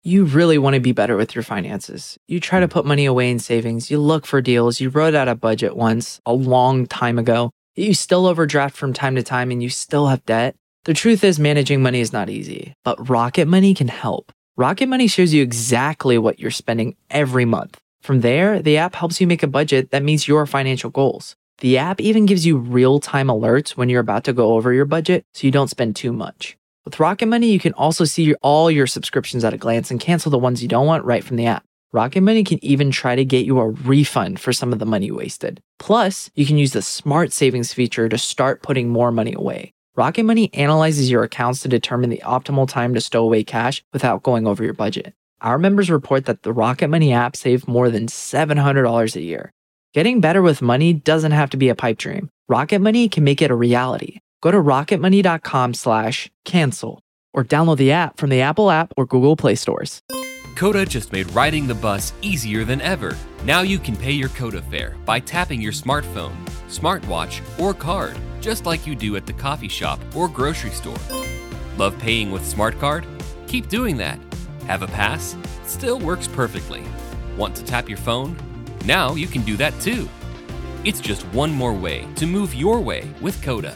You really want to be better with your finances. You try to put money away in savings, you look for deals, you wrote out a budget once a long time ago, you still overdraft from time to time and you still have debt. The truth is, managing money is not easy, but Rocket Money can help. Rocket Money shows you exactly what you're spending every month. From there, the app helps you make a budget that meets your financial goals. The app even gives you real-time alerts when you're about to go over your budget so you don't spend too much. With Rocket Money, you can also see all your subscriptions at a glance and cancel the ones you don't want right from the app. Rocket Money can even try to get you a refund for some of the money wasted. Plus, you can use the Smart Savings feature to start putting more money away. Rocket Money analyzes your accounts to determine the optimal time to stow away cash without going over your budget. Our members report that the Rocket Money app saved more than $700 a year. Getting better with money doesn't have to be a pipe dream. Rocket Money can make it a reality. Go to rocketmoney.com/cancel or download the app from the Apple app or Google Play stores. Coda just made riding the bus easier than ever. Now you can pay your Coda fare by tapping your smartphone, smartwatch, or card, just like you do at the coffee shop or grocery store. Love paying with Smart Card? Keep doing that. Have a pass? Still works perfectly. Want to tap your phone? Now you can do that too. It's just one more way to move your way with Coda.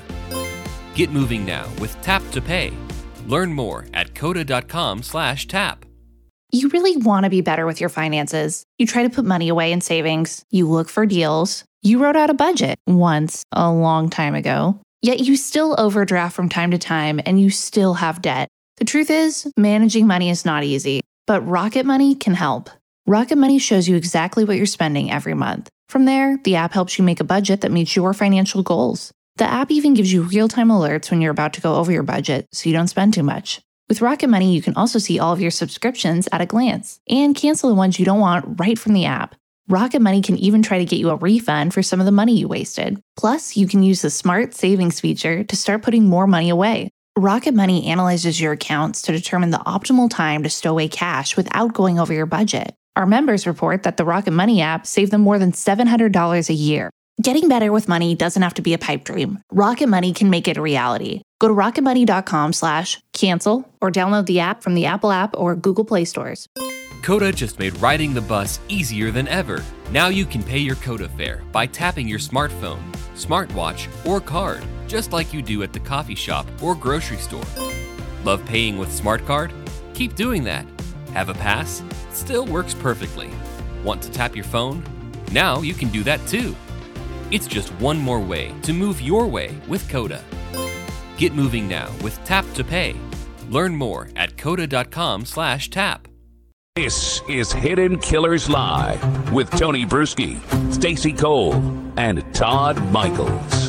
Get moving now with Tap to Pay. Learn more at coda.com/tap. You really want to be better with your finances. You try to put money away in savings. You look for deals. You wrote out a budget once a long time ago. Yet you still overdraft from time to time and you still have debt. The truth is, managing money is not easy, but Rocket Money can help. Rocket Money shows you exactly what you're spending every month. From there, the app helps you make a budget that meets your financial goals. The app even gives you real-time alerts when you're about to go over your budget so you don't spend too much. With Rocket Money, you can also see all of your subscriptions at a glance and cancel the ones you don't want right from the app. Rocket Money can even try to get you a refund for some of the money you wasted. Plus, you can use the Smart Savings feature to start putting more money away. Rocket Money analyzes your accounts to determine the optimal time to stow away cash without going over your budget. Our members report that the Rocket Money app saved them more than $700 a year. Getting better with money doesn't have to be a pipe dream. Rocket Money can make it a reality. Go to rocketmoney.com/cancel or download the app from the Apple app or Google Play stores. Coda just made riding the bus easier than ever. Now you can pay your Coda fare by tapping your smartphone, smartwatch, or card, just like you do at the coffee shop or grocery store. Love paying with Smart Card? Keep doing that. Have a pass? Still works perfectly. Want to tap your phone? Now you can do that too. It's just one more way to move your way with Coda. Get moving now with Tap to Pay. Learn more at coda.com/tap. This is Hidden Killers Live with Tony Bruschi, Stacey Cole, and Todd Michaels.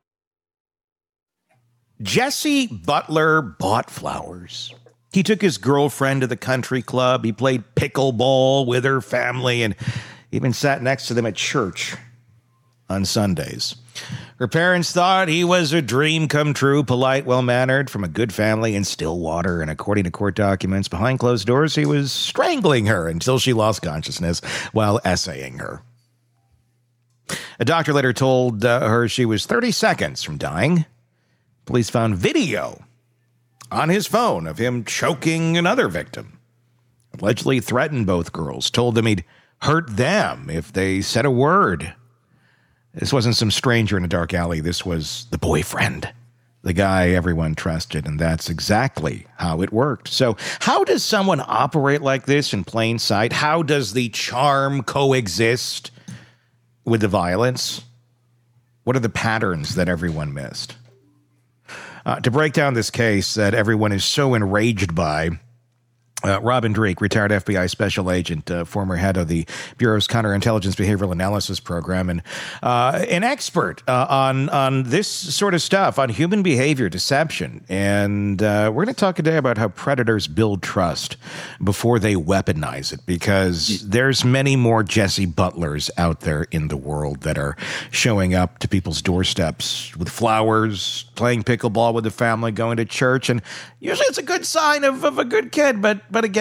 Jesse Butler bought flowers. He took his girlfriend to the country club. He played pickleball with her family and even sat next to them at church on Sundays. Her parents thought he was a dream come true, polite, well-mannered, from a good family in Stillwater, and according to court documents, behind closed doors, he was strangling her until she lost consciousness while essaying her. A doctor later told her she was 30 seconds from dying. Police found video on his phone of him choking another victim. Allegedly threatened both girls, told them he'd hurt them if they said a word. This wasn't some stranger in a dark alley. This was the boyfriend, the guy everyone trusted, and that's exactly how it worked. So how does someone operate like this in plain sight? How does the charm coexist with the violence? What are the patterns that everyone missed? To break down this case that everyone is so enraged by, Robin Dreeke, retired FBI special agent, former head of the Bureau's Counterintelligence Behavioral Analysis Program, and an expert on this sort of stuff, on human behavior, deception. And we're going to talk today about how predators build trust before they weaponize it, because there's many more Jesse Butlers out there in the world that are showing up to people's doorsteps with flowers, playing pickleball with the family, going to church, and usually it's a good sign of a good kid, but again,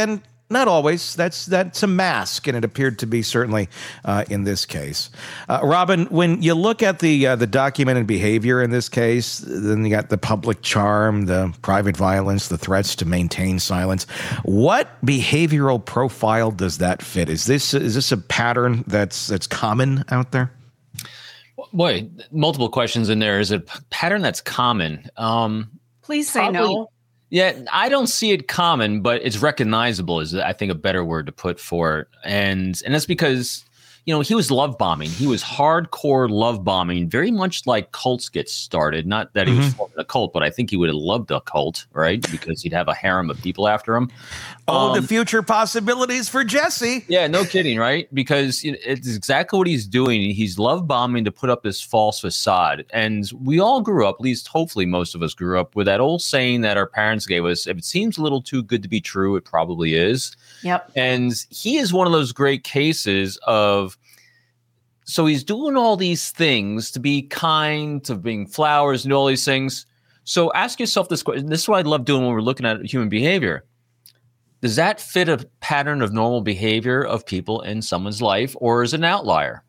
not always. That's a mask, and it appeared to be certainly in this case. Robin, when you look at the documented behavior in this case, then you got the public charm, the private violence, the threats to maintain silence. What behavioral profile does that fit? Is this a pattern that's common out there? Boy, multiple questions in there. Is it a pattern that's common? Please say no. Yeah, I don't see it common, but it's recognizable is, I think, a better word to put for it. And that's because, he was love bombing. He was hardcore love bombing, very much like cults get started. Not that he was forming a cult, but I think he would have loved a cult, right? Because he'd have a harem of people after him. The future possibilities for Jesse. Yeah, no kidding, right? Because it's exactly what he's doing. He's love bombing to put up this false facade. And we all grew up, at least hopefully most of us grew up, with that old saying that our parents gave us, if it seems a little too good to be true, it probably is. Yep. And he is one of those great cases of, so he's doing all these things to be kind, to bring flowers and all these things. So ask yourself this question. This is what I love doing when we're looking at human behavior. Does that fit a pattern of normal behavior of people in someone's life, or is it an outlier?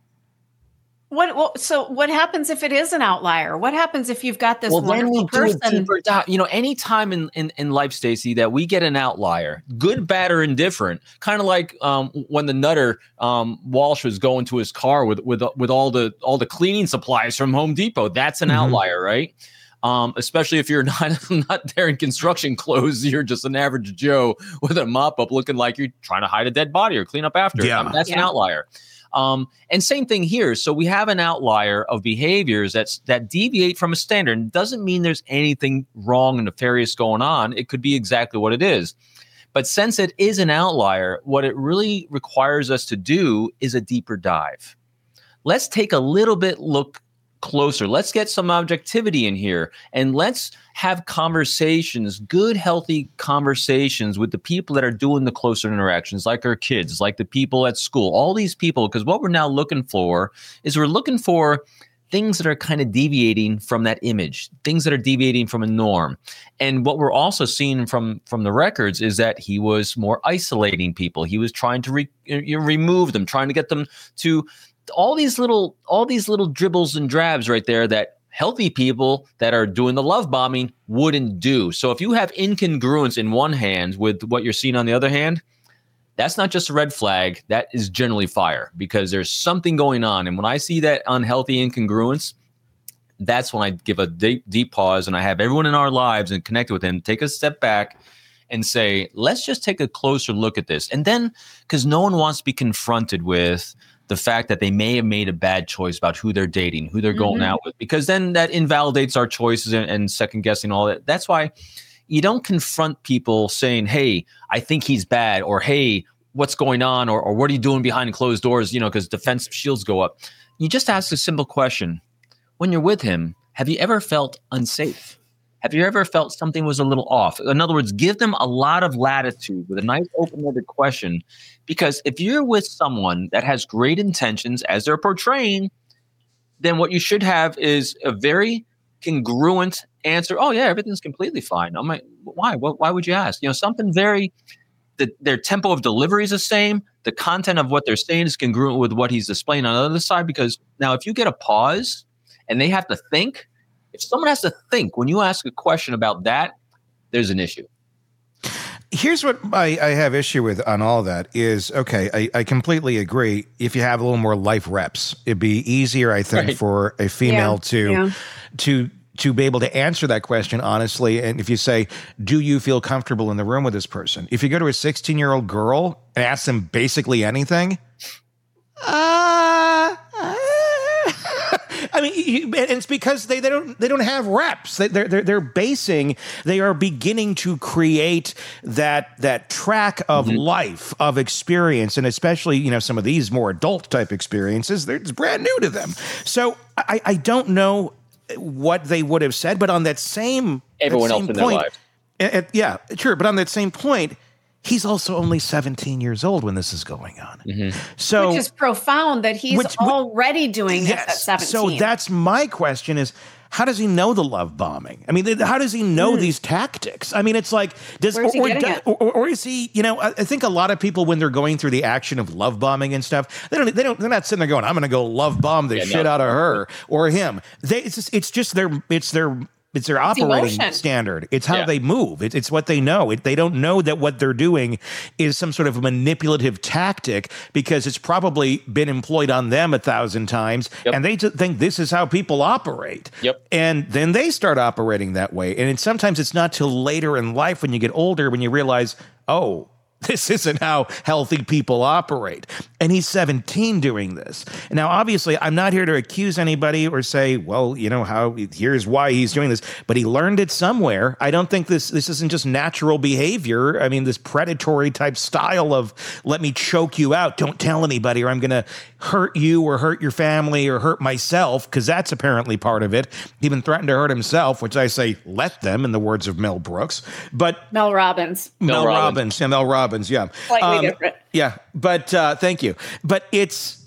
So what happens if it is an outlier? What happens if you've got this wonderful person? Anytime in life, Stacey, that we get an outlier, good, bad, or indifferent, kind of like when the nutter Walsh was going to his car with all the cleaning supplies from Home Depot. That's an outlier, right? Especially if you're not there in construction clothes, you're just an average Joe with a mop up looking like you're trying to hide a dead body or clean up after. Yeah. That's an outlier. And same thing here. So we have an outlier of behaviors that deviate from a standard. It doesn't mean there's anything wrong and nefarious going on. It could be exactly what it is. But since it is an outlier, what it really requires us to do is a deeper dive. Let's take a little bit look closer. Let's get some objectivity in here, and let's have conversations, good, healthy conversations with the people that are doing the closer interactions, like our kids, like the people at school, all these people, because what we're now looking for is we're looking for things that are kind of deviating from that image, things that are deviating from a norm. And what we're also seeing from the records is that he was more isolating people. He was trying to remove them, trying to get them to all these little dribbles and drabs right there that healthy people that are doing the love bombing wouldn't do. So if you have incongruence in one hand with what you're seeing on the other hand, that's not just a red flag. That is generally fire, because there's something going on. And when I see that unhealthy incongruence, that's when I give a deep pause, and I have everyone in our lives and connected with them take a step back and say, let's just take a closer look at this. And then, because no one wants to be confronted with the fact that they may have made a bad choice about who they're dating, who they're going out with, because then that invalidates our choices and second guessing all that. That's why you don't confront people saying, hey, I think he's bad, or hey, what's going on, or what are you doing behind closed doors, because defensive shields go up. You just ask a simple question. When you're with him, have you ever felt unsafe? Have you ever felt something was a little off? In other words, give them a lot of latitude with a nice open-ended question, because if you're with someone that has great intentions as they're portraying, then what you should have is a very congruent answer. Oh yeah, everything's completely fine. I'm like, why? Why would you ask? Something very, their tempo of delivery is the same. The content of what they're saying is congruent with what he's displaying on the other side. Because now if you get a pause and they have to think, if someone has to think when you ask a question about that, there's an issue. Here's what I have issue with on all that is, okay, I completely agree. If you have a little more life reps, it'd be easier, I think, for a female to be able to answer that question honestly. And if you say, do you feel comfortable in the room with this person? If you go to a 16-year-old girl and ask them basically anything, I mean, and it's because they don't have reps. They are beginning to create that track of life, of experience, and especially some of these more adult type experiences. It's brand new to them. So I don't know what they would have said, but on that same everyone else in their life, yeah, sure. But on that same point, he's also only 17 years old when this is going on. So, which is profound that he's already doing this at 17. So that's my question is, how does he know the love bombing? I mean, how does he know these tactics? I mean, it's like, or is he, I think a lot of people, when they're going through the action of love bombing and stuff, they're not sitting there going, I'm going to go love bomb the shit out of her or him. It's their operating standard. It's how they move. It's what they know. They don't know that what they're doing is some sort of manipulative tactic because it's probably been employed on them 1,000 times, and they just think this is how people operate. And then they start operating that way. And sometimes it's not till later in life when you get older when you realize, oh, this isn't how healthy people operate. And he's 17 doing this. Now, obviously, I'm not here to accuse anybody or say, well, here's why he's doing this. But he learned it somewhere. I don't think this isn't just natural behavior. I mean, this predatory type style of let me choke you out. Don't tell anybody or I'm going to hurt you or hurt your family or hurt myself, because that's apparently part of it. He even threatened to hurt himself, which I say, let them, in the words of Mel Brooks. But Mel Robbins. Mel Robbins, yeah. Slightly different. Yeah, but thank you. But it's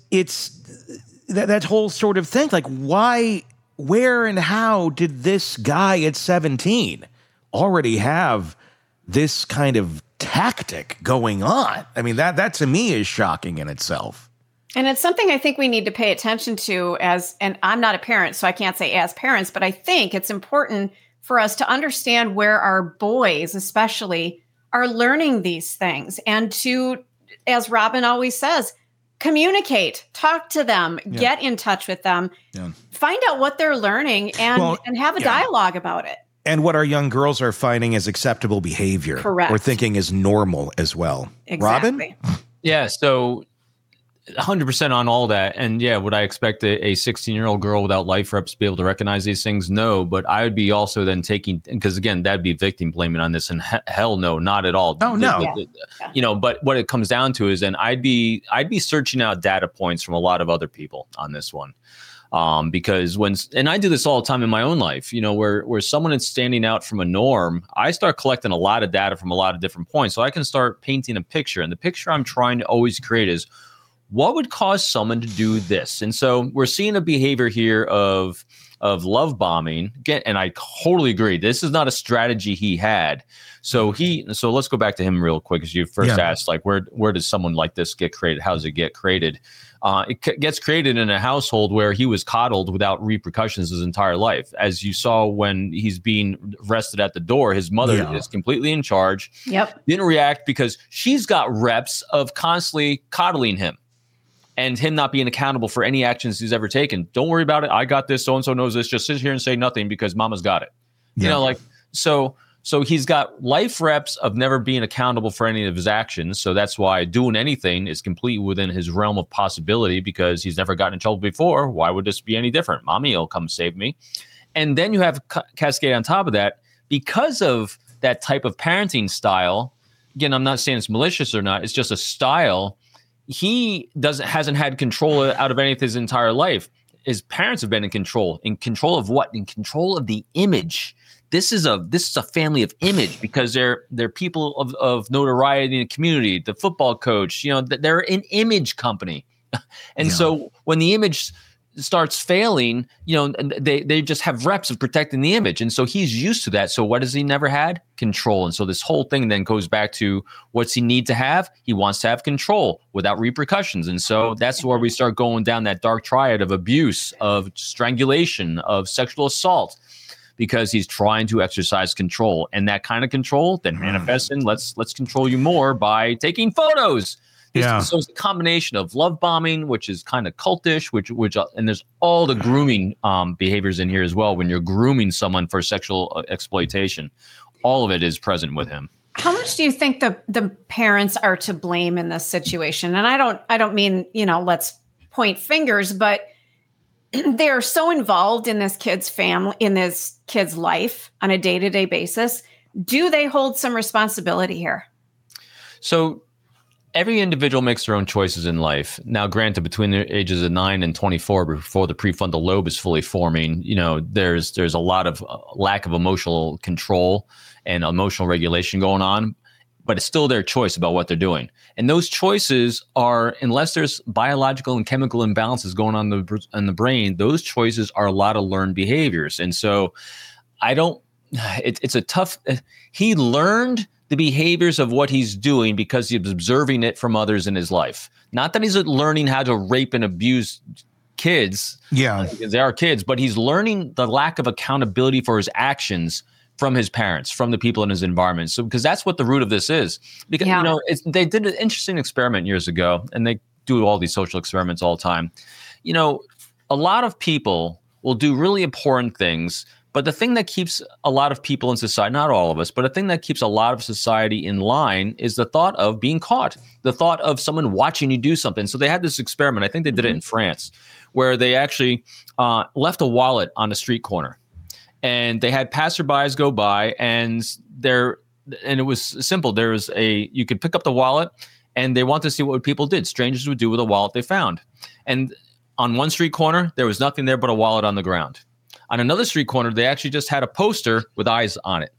that whole sort of thing. Like, why, where, and how did this guy at 17 already have this kind of tactic going on? I mean, that to me is shocking in itself. And it's something I think we need to pay attention to and I'm not a parent, so I can't say as parents, but I think it's important for us to understand where our boys, especially, are learning these things, and to, as Robin always says, communicate, talk to them, get in touch with them, find out what they're learning, and have a dialogue about it. And what our young girls are finding as acceptable behavior. Correct. Or thinking is normal as well. Exactly. Robin? Yeah, so 100% on all that. And would I expect a 16-year-old girl without life reps to be able to recognize these things? No, but I would be also then taking, because again, that'd be victim blaming on this, and hell no, not at all. Oh, no. But what it comes down to is then I'd be searching out data points from a lot of other people on this one. Because and I do this all the time in my own life, where someone is standing out from a norm, I start collecting a lot of data from a lot of different points. So I can start painting a picture, and the picture I'm trying to always create is, what would cause someone to do this? And so we're seeing a behavior here of love bombing. Again, and I totally agree. This is not a strategy he had. So let's go back to him real quick, because you first asked, like, where does someone like this get created? How does it get created? It gets created in a household where he was coddled without repercussions his entire life. As you saw when he's being arrested at the door, his mother is completely in charge. Didn't react because she's got reps of constantly coddling him. And him not being accountable for any actions he's ever taken. Don't worry about it. I got this. So-and-so knows this. Just sit here and say nothing because mama's got it. So he's got life reps of never being accountable for any of his actions. So that's why doing anything is completely within his realm of possibility, because he's never gotten in trouble before. Why would this be any different? Mommy will come save me. And then you have cascade on top of that, because of that type of parenting style. Again, I'm not saying it's malicious or not. It's just a style. He hasn't had control out of anything his entire life. His parents have been in control. In control of what? In control of the image. This is a family of image, because they're people of notoriety in the community. The football coach, they're an image company. And so when the image starts failing, they just have reps of protecting the image. And so he's used to that. So what has he never had? Control. And so this whole thing then goes back to, what's he need to have? He wants to have control without repercussions. And so that's where we start going down that dark triad of abuse, of strangulation, of sexual assault, because he's trying to exercise control. And that kind of control then manifests in, let's control you more by taking photos. So it's a combination of love bombing, which is kind of cultish, which and there's all the grooming behaviors in here as well. When you're grooming someone for sexual exploitation, all of it is present with him. How much do you think the parents are to blame in this situation? And I don't mean, let's point fingers, but they are so involved in this kid's family, in this kid's life on a day-to-day basis. Do they hold some responsibility here? So every individual makes their own choices in life. Now, granted, between the ages of 9 and 24, before the prefrontal lobe is fully forming, there's a lot of lack of emotional control and emotional regulation going on. but it's still their choice about what they're doing. And those choices are, unless there's biological and chemical imbalances going on in the brain, those choices are a lot of learned behaviors. And so it's a tough, he learned the behaviors of what he's doing because he was observing it from others in his life. Not that he's learning how to rape and abuse kids. Yeah. Because they are kids, but he's learning the lack of accountability for his actions from his parents, from the people in his environment. So, because that's what the root of this is. Because, they did an interesting experiment years ago, and they do all these social experiments all the time. A lot of people will do really important things, but the thing that keeps a lot of people in society, not all of us, but the thing that keeps a lot of society in line is the thought of being caught, the thought of someone watching you do something. So they had this experiment, I think they did it in France, where they actually left a wallet on a street corner. And they had passerbys go by, and it was simple. You could pick up the wallet, and they wanted to see what people did. Strangers would do with a wallet they found. And on one street corner, there was nothing there but a wallet on the ground. On another street corner, they actually just had a poster with eyes on it.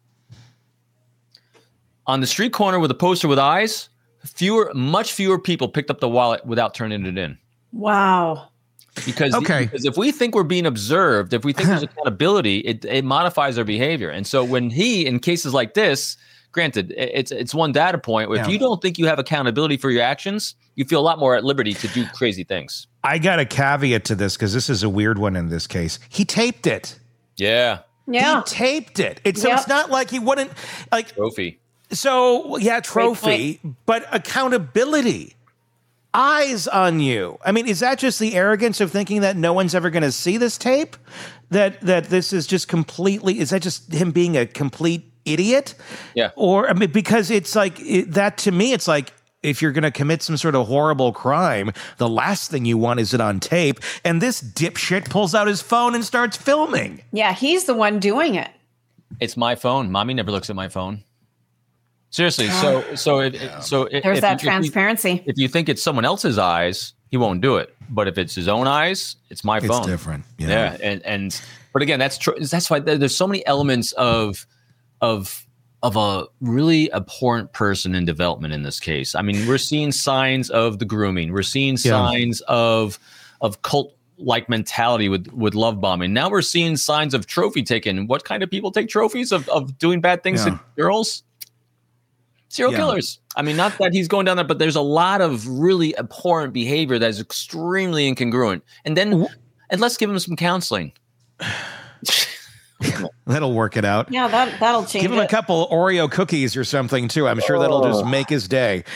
On the street corner with a poster with eyes, much fewer people picked up the wallet without turning it in. Wow. Because if we think we're being observed, if we think there's accountability, it modifies our behavior. And so when in cases like this, granted, it's one data point. If you don't think you have accountability for your actions, you feel a lot more at liberty to do crazy things. I got a caveat to this because this is a weird one in this case. He taped it. Yeah. He taped it. So it's not like he wouldn't trophy. So trophy, but accountability. Eyes on you. I mean, is that just the arrogance of thinking that no one's ever going to see this tape? That this is just completely, is that just him being a complete idiot? Yeah. Or, because it's like, that to me, it's like, if you're going to commit some sort of horrible crime, the last thing you want is it on tape. And this dipshit pulls out his phone and starts filming. Yeah, he's the one doing it. It's my phone. Mommy never looks at my phone. Seriously. There's that transparency. If you think it's someone else's eyes, he won't do it. But if it's his own eyes, it's my phone. It's different. Yeah. But again, that's true. That's why there's so many elements of a really important person in development in this case. I mean, we're seeing signs of the grooming. We're seeing signs of cult-like mentality with love bombing. Now we're seeing signs of trophy taking. What kind of people take trophies of doing bad things to girls? Serial killers. I mean, not that he's going down there, but there's a lot of really abhorrent behavior that is extremely incongruent. And let's give him some counseling. That'll work it out. Yeah, that'll change. Give him a couple Oreo cookies or something too. I'm sure that'll just make his day.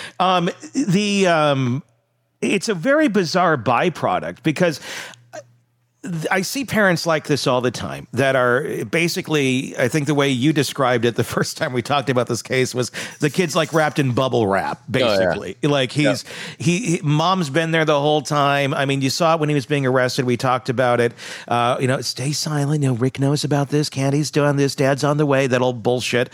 It's a very bizarre byproduct because I see parents like this all the time that are basically, I think the way you described it the first time we talked about this case was the kid's like wrapped in bubble wrap, basically. Oh, yeah. Like mom's been there the whole time. I mean, you saw it when he was being arrested. We talked about it. Stay silent. Rick knows about this. Candy's doing this. Dad's on the way. That old bullshit.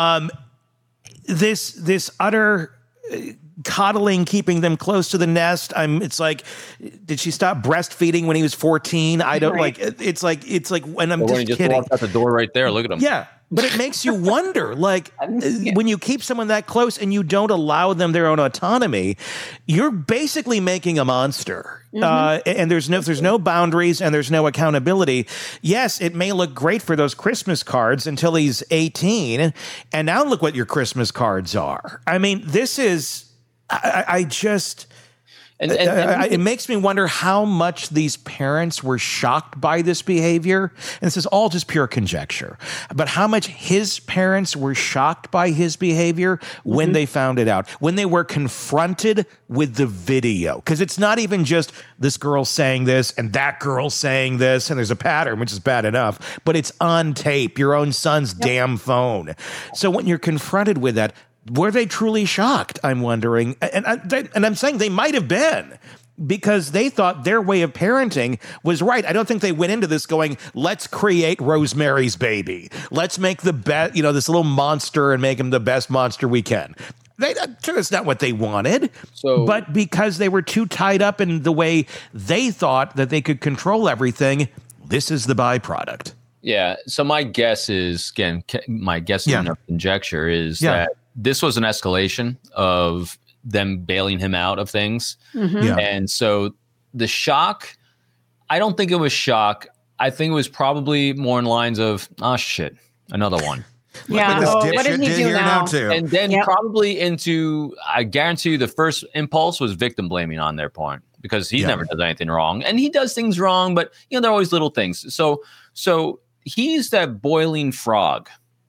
This utter coddling, keeping them close to the nest. It's like, did she stop breastfeeding when he was 14? I don't it's like, when I'm just kidding. Walked out the door right there. Look at him. Yeah. But it makes you wonder, when you keep someone that close and you don't allow them their own autonomy, you're basically making a monster. Mm-hmm. And there's no boundaries and there's no accountability. Yes, it may look great for those Christmas cards until he's 18. And now look what your Christmas cards are. I mean, this is, it makes me wonder how much these parents were shocked by this behavior. And this is all just pure conjecture, but how much his parents were shocked by his behavior when they found it out, when they were confronted with the video. Because it's not even just this girl saying this and that girl saying this, and there's a pattern, which is bad enough, but it's on tape, your own son's damn phone. So when you're confronted with that, were they truly shocked? I'm wondering. And I'm saying they might have been because they thought their way of parenting was right. I don't think they went into this going, let's create Rosemary's Baby. Let's make the best, this little monster and make him the best monster we can. That's not what they wanted. But because they were too tied up in the way they thought that they could control everything, this is the byproduct. Yeah. So my guess is, again, and conjecture is that this was an escalation of them bailing him out of things. Yeah. And so the shock, I don't think it was shock. I think it was probably more in lines of, oh shit, another one. Yeah. This Oh, dipshit what did he did do here now? too. And then Yep. probably into, I guarantee you the first impulse was victim blaming on their point, because he never does anything wrong, and he does things wrong, but you know, there are always little things. So he's that boiling frog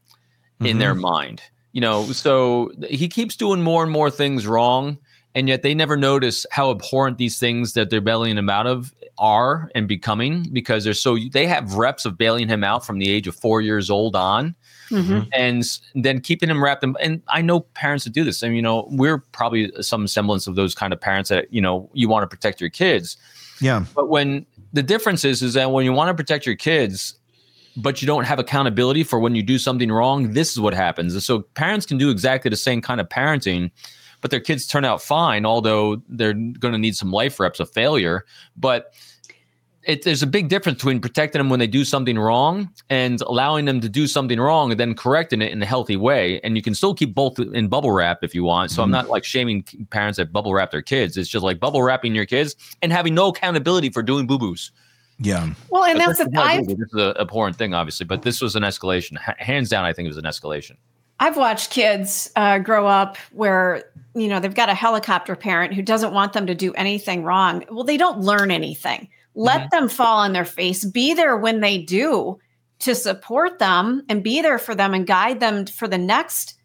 in their mind, you know, so he keeps doing more and more things wrong. And yet they never notice how abhorrent these things that they're bailing him out of are and becoming, because they have reps of bailing him out from the age of 4 years old on. And then keeping him wrapped in, and I know parents that do this. I mean, you know, we're probably some semblance of those kind of parents that, you know, you want to protect your kids. Yeah. But when the difference is that when you want to protect your kids, but you don't have accountability for when you do something wrong, this is what happens. And so parents can do exactly the same kind of parenting, but their kids turn out fine, although they're going to need some life reps of failure. But there's a big difference between protecting them when they do something wrong and allowing them to do something wrong and then correcting it in a healthy way. And you can still keep both in bubble wrap if you want. So I'm not like shaming parents that bubble wrap their kids. It's just like bubble wrapping your kids and having no accountability for doing boo-boos. Yeah. Well, and that's This is an abhorrent thing, obviously, but this was an escalation. Hands down, I think it was an escalation. I've watched kids grow up where, you know, they've got a helicopter parent who doesn't want them to do anything wrong. Well, they don't learn anything. Let them fall on their face. Be there when they do to support them and be there for them and guide them for the next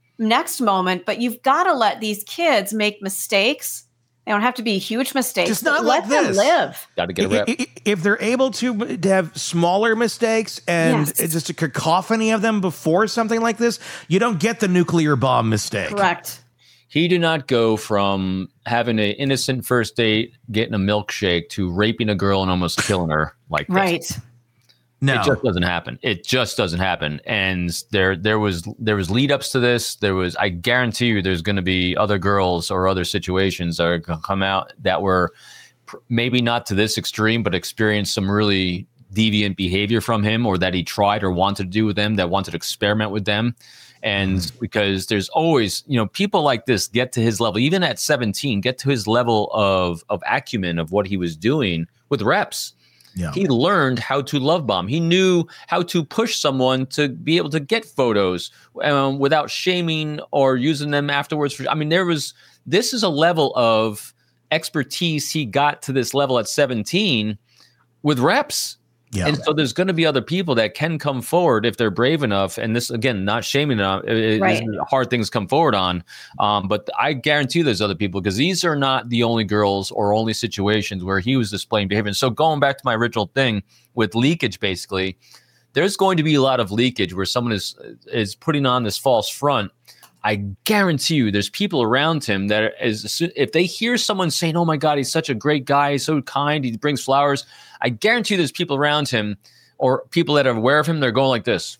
moment. But you've got to let these kids make mistakes. They don't have to be huge mistakes. Just not let like them this. live. Got to get a rep. If they're able to have smaller mistakes and Yes. it's just a cacophony of them before something like this, you don't get the nuclear bomb mistake. Correct. He did not go from having an innocent first date, getting a milkshake, to raping a girl and almost killing her like this. Right. No. It just doesn't happen. It just doesn't happen. And there was lead ups to this. I guarantee you there's going to be other girls or other situations that are going to come out that were maybe not to this extreme, but experienced some really deviant behavior from him, or that he tried or wanted to do with them, that wanted to experiment with them. And because there's always, you know, people like this get to his level, even at 17, get to his level of acumen of what he was doing with reps. Yeah. He learned how to love bomb. He knew how to push someone to be able to get photos without shaming or using them afterwards. I mean, this is a level of expertise he got to this level at 17 with reps. Yeah. And so there's going to be other people that can come forward if they're brave enough. And this, again, not shaming enough. Right. This is hard things come forward on. But I guarantee there's other people, because these are not the only girls or only situations where he was displaying behavior. And so going back to my original thing with leakage, basically, there's going to be a lot of leakage where someone is putting on this false front. I guarantee you there's people around him that if they hear someone saying, oh my God, he's such a great guy, he's so kind, he brings flowers, I guarantee you there's people around him or people that are aware of him, they're going like this.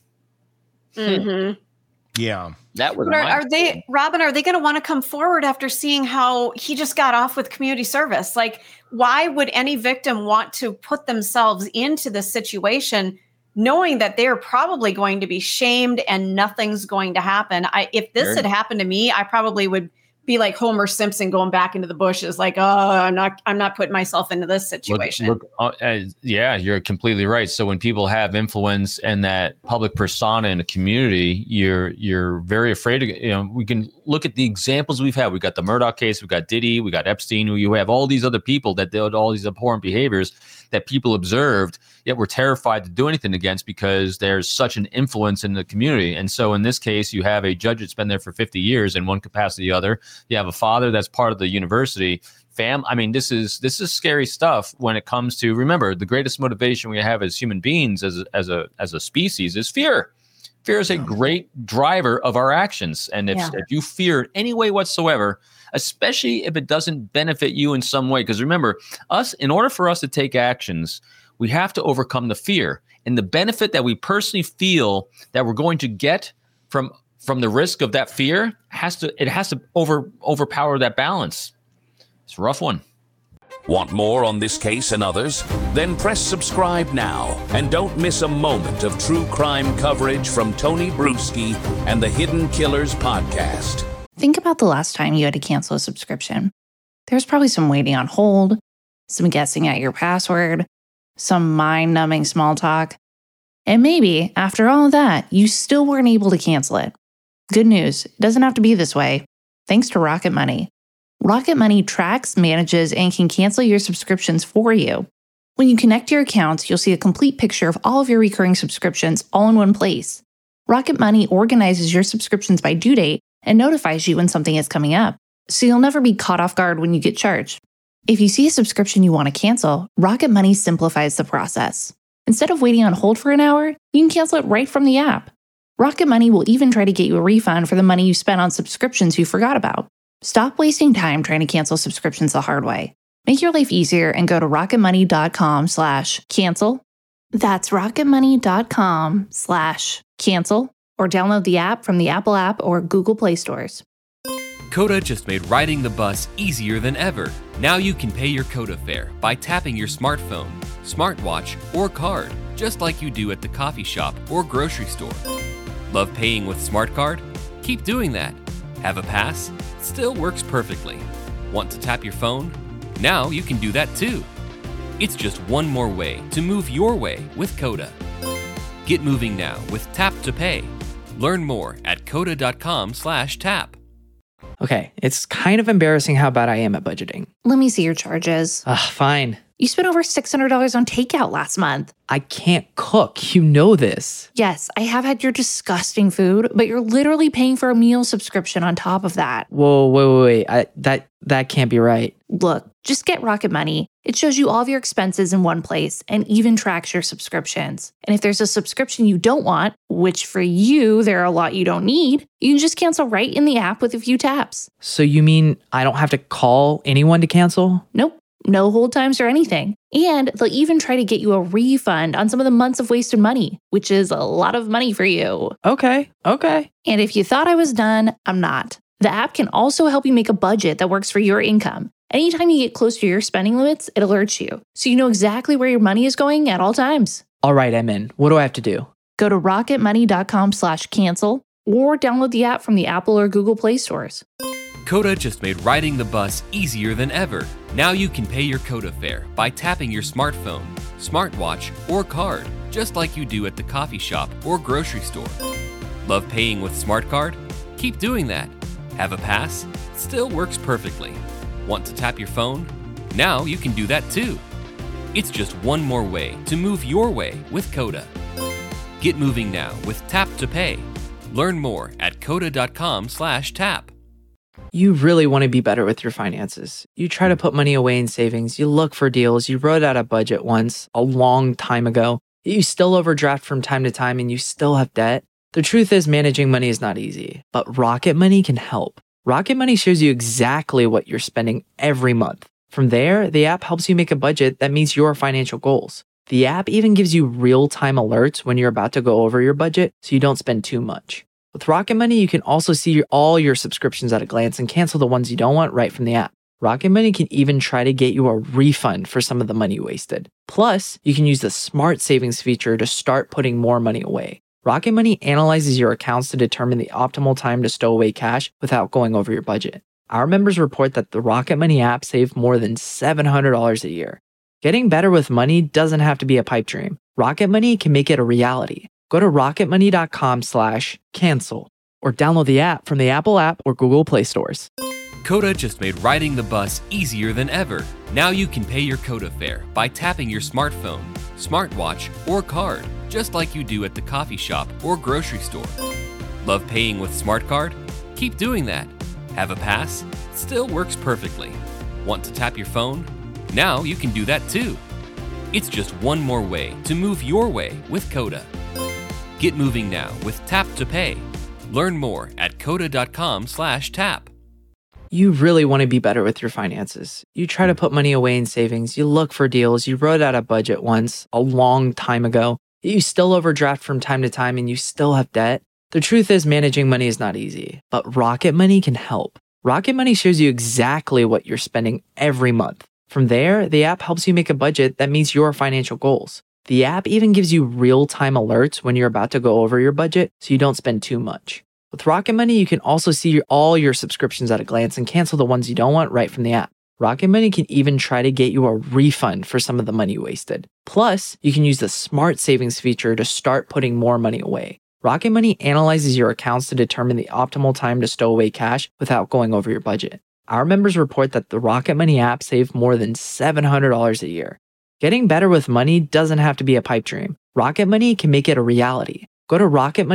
Mm-hmm. Yeah. That was Robin, are they going to want to come forward after seeing how he just got off with community service? Like, why would any victim want to put themselves into this situation knowing that they're probably going to be shamed and nothing's going to happen? If this had happened to me, I probably would be like Homer Simpson going back into the bushes, like, oh, I'm not putting myself into this situation. Yeah, you're completely right. So when people have influence and that public persona in a community, you're very afraid of, you know, we can look at the examples we've had. We got the Murdoch case, we got Diddy, we got Epstein, you have all these other people that did all these abhorrent behaviors that people observed, yet were terrified to do anything against because there's such an influence in the community. And so in this case, you have a judge that's been there for 50 years in one capacity or the other. You have a father that's part of the university. I mean, this is scary stuff when it comes to, remember, the greatest motivation we have as human beings, as a species, is fear. Fear is a great driver of our actions. And if you fear in any way whatsoever, especially if it doesn't benefit you in some way, because remember, in order for us to take actions, we have to overcome the fear. And the benefit that we personally feel that we're going to get from the risk of that fear has to overpower that balance. It's a rough one. Want more on this case and others? Then press subscribe now and don't miss a moment of true crime coverage from Tony Bruschi and the Hidden Killers podcast. Think about the last time you had to cancel a subscription. There's probably some waiting on hold, some guessing at your password, some mind-numbing small talk. And maybe, after all of that, you still weren't able to cancel it. Good news, it doesn't have to be this way. Thanks to Rocket Money. Rocket Money tracks, manages, and can cancel your subscriptions for you. When you connect your accounts, you'll see a complete picture of all of your recurring subscriptions all in one place. Rocket Money organizes your subscriptions by due date and notifies you when something is coming up, so you'll never be caught off guard when you get charged. If you see a subscription you want to cancel, Rocket Money simplifies the process. Instead of waiting on hold for an hour, you can cancel it right from the app. Rocket Money will even try to get you a refund for the money you spent on subscriptions you forgot about. Stop wasting time trying to cancel subscriptions the hard way. Make your life easier and go to rocketmoney.com/cancel. That's rocketmoney.com/cancel or download the app from the Apple App or Google Play stores. Coda just made riding the bus easier than ever. Now you can pay your Coda fare by tapping your smartphone, smartwatch, or card, just like you do at the coffee shop or grocery store. Love paying with Smart Card? Keep doing that. Have a pass? Still works perfectly. Want to tap your phone? Now you can do that too. It's just one more way to move your way with Coda. Get moving now with Tap to Pay. Learn more at coda.com/tap. Okay, it's kind of embarrassing how bad I am at budgeting. Let me see your charges. Fine. You spent over $600 on takeout last month. I can't cook. You know this. Yes, I have had your disgusting food, but you're literally paying for a meal subscription on top of that. Whoa, wait. That can't be right. Look, just get Rocket Money. It shows you all of your expenses in one place and even tracks your subscriptions. And if there's a subscription you don't want, which for you, there are a lot you don't need, you can just cancel right in the app with a few taps. So you mean I don't have to call anyone to cancel? Nope. No hold times or anything. And they'll even try to get you a refund on some of the months of wasted money, which is a lot of money for you. Okay. And if you thought I was done, I'm not. The app can also help you make a budget that works for your income. Anytime you get close to your spending limits, it alerts you, so you know exactly where your money is going at all times. All right, I'm in. What do I have to do? Go to rocketmoney.com/cancel or download the app from the Apple or Google Play stores. Coda just made riding the bus easier than ever. Now you can pay your Coda fare by tapping your smartphone, smartwatch, or card, just like you do at the coffee shop or grocery store. Love paying with Smart Card? Keep doing that. Have a pass? Still works perfectly. Want to tap your phone? Now you can do that too. It's just one more way to move your way with Coda. Get moving now with Tap to Pay. Learn more at coda.com/tap. You really want to be better with your finances. You try to put money away in savings. You look for deals. You wrote out a budget once a long time ago. You still overdraft from time to time and you still have debt. The truth is managing money is not easy, but Rocket Money can help. Rocket Money shows you exactly what you're spending every month. From there, the app helps you make a budget that meets your financial goals. The app even gives you real-time alerts when you're about to go over your budget so you don't spend too much. With Rocket Money, you can also see all your subscriptions at a glance and cancel the ones you don't want right from the app. Rocket Money can even try to get you a refund for some of the money wasted. Plus, you can use the Smart Savings feature to start putting more money away. Rocket Money analyzes your accounts to determine the optimal time to stow away cash without going over your budget. Our members report that the Rocket Money app saved more than $700 a year. Getting better with money doesn't have to be a pipe dream. Rocket Money can make it a reality. Go to rocketmoney.com/cancel or download the app from the Apple App or Google Play stores. Coda just made riding the bus easier than ever. Now you can pay your Coda fare by tapping your smartphone, smartwatch, or card, just like you do at the coffee shop or grocery store. Love paying with Smart Card? Keep doing that. Have a pass? Still works perfectly. Want to tap your phone? Now you can do that too. It's just one more way to move your way with Coda. Get moving now with Tap to Pay. Learn more at coda.com/tap. You really want to be better with your finances. You try to put money away in savings. You look for deals. You wrote out a budget once a long time ago. You still overdraft from time to time and you still have debt. The truth is managing money is not easy, but Rocket Money can help. Rocket Money shows you exactly what you're spending every month. From there, the app helps you make a budget that meets your financial goals. The app even gives you real-time alerts when you're about to go over your budget so you don't spend too much. With Rocket Money, you can also see all your subscriptions at a glance and cancel the ones you don't want right from the app. Rocket Money can even try to get you a refund for some of the money wasted. Plus, you can use the Smart Savings feature to start putting more money away. Rocket Money analyzes your accounts to determine the optimal time to stow away cash without going over your budget. Our members report that the Rocket Money app saved more than $700 a year. Getting better with money doesn't have to be a pipe dream. Rocket Money can make it a reality. Go to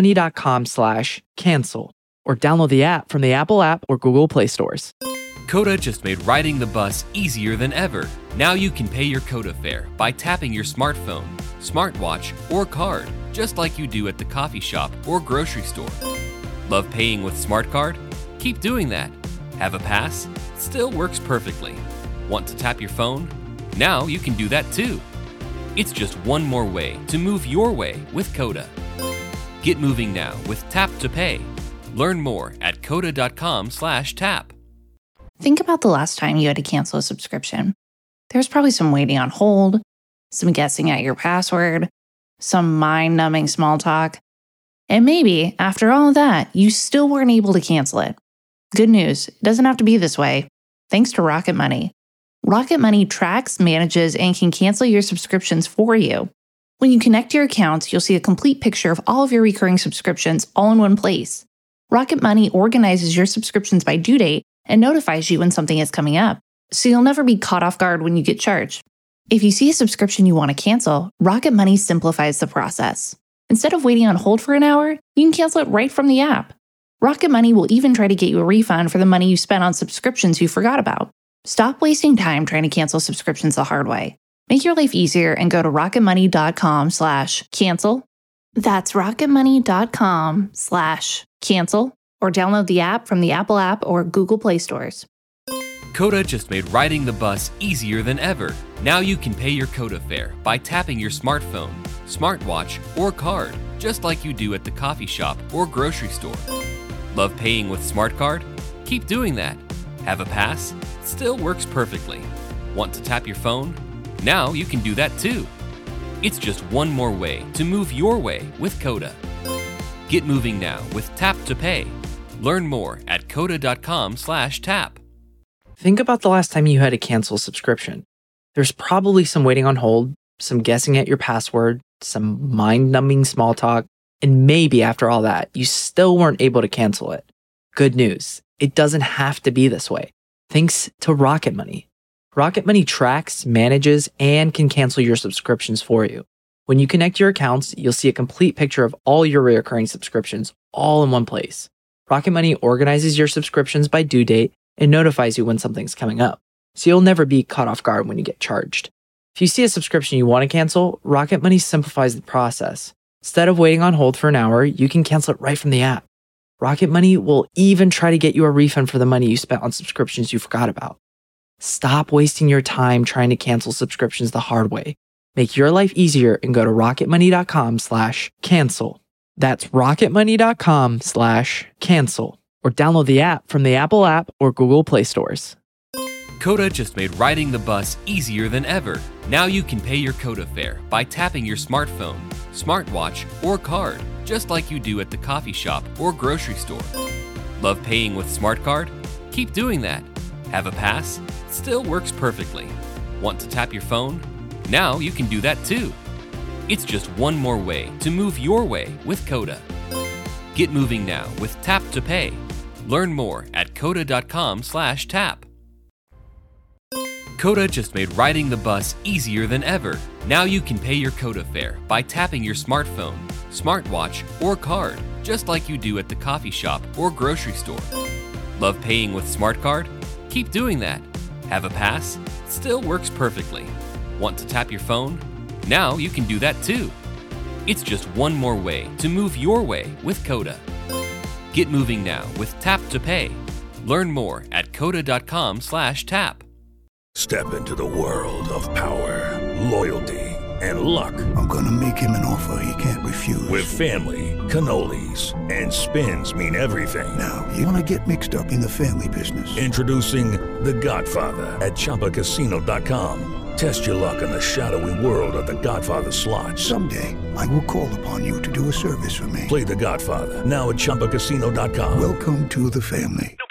rocketmoney.com/cancel or download the app from the Apple app or Google Play stores. Coda just made riding the bus easier than ever. Now you can pay your Coda fare by tapping your smartphone, smartwatch, or card, just like you do at the coffee shop or grocery store. Love paying with Smart Card? Keep doing that. Have a pass? Still works perfectly. Want to tap your phone? Now you can do that too. It's just one more way to move your way with Coda. Get moving now with Tap to Pay. Learn more at coda.com/tap. Think about the last time you had to cancel a subscription. There's probably some waiting on hold, some guessing at your password, some mind-numbing small talk. And maybe, after all of that, you still weren't able to cancel it. Good news, it doesn't have to be this way. Thanks to Rocket Money. Rocket Money tracks, manages, and can cancel your subscriptions for you. When you connect your accounts, you'll see a complete picture of all of your recurring subscriptions all in one place. Rocket Money organizes your subscriptions by due date and notifies you when something is coming up, so you'll never be caught off guard when you get charged. If you see a subscription you want to cancel, Rocket Money simplifies the process. Instead of waiting on hold for an hour, you can cancel it right from the app. Rocket Money will even try to get you a refund for the money you spent on subscriptions you forgot about. Stop wasting time trying to cancel subscriptions the hard way. Make your life easier and go to rocketmoney.com/cancel. That's rocketmoney.com/cancel or download the app from the Apple app or Google Play stores. Coda just made riding the bus easier than ever. Now you can pay your Coda fare by tapping your smartphone, smartwatch, or card, just like you do at the coffee shop or grocery store. Love paying with Smart Card? Keep doing that. Have a pass? Still works perfectly. Want to tap your phone? Now you can do that too. It's just one more way to move your way with Coda. Get moving now with Tap to Pay. Learn more at coda.com/tap. Think about the last time you had to cancel a subscription. There's probably some waiting on hold, some guessing at your password, some mind-numbing small talk, and maybe after all that, you still weren't able to cancel it. Good news, it doesn't have to be this way. Thanks to Rocket Money. Rocket Money tracks, manages, and can cancel your subscriptions for you. When you connect your accounts, you'll see a complete picture of all your recurring subscriptions all in one place. Rocket Money organizes your subscriptions by due date and notifies you when something's coming up, so you'll never be caught off guard when you get charged. If you see a subscription you want to cancel, Rocket Money simplifies the process. Instead of waiting on hold for an hour, you can cancel it right from the app. Rocket Money will even try to get you a refund for the money you spent on subscriptions you forgot about. Stop wasting your time trying to cancel subscriptions the hard way. Make your life easier and go to rocketmoney.com/cancel. That's rocketmoney.com/cancel or download the app from the Apple app or Google Play stores. Coda just made riding the bus easier than ever. Now you can pay your Coda fare by tapping your smartphone, smartwatch, or card, just like you do at the coffee shop or grocery store. Love paying with Smart Card? Keep doing that. Have a pass? Still works perfectly. Want to tap your phone? Now you can do that too. It's just one more way to move your way with Coda. Get moving now with Tap to Pay. Learn more at coda.com/tap. Coda just made riding the bus easier than ever. Now you can pay your Coda fare by tapping your smartphone, smartwatch, or card, just like you do at the coffee shop or grocery store. Love paying with Smart Card? Keep doing that. Have a pass? Still works perfectly. Want to tap your phone? Now you can do that too. It's just one more way to move your way with Coda. Get moving now with Tap to Pay. Learn more at coda.com/tap. Step into the world of power, loyalty, and luck. I'm gonna make him an offer he can't refuse. With family, cannolis, and spins mean everything. Now, you wanna get mixed up in the family business. Introducing The Godfather at ChumbaCasino.com. Test your luck in the shadowy world of The Godfather slot. Someday, I will call upon you to do a service for me. Play The Godfather now at ChumbaCasino.com. Welcome to the family.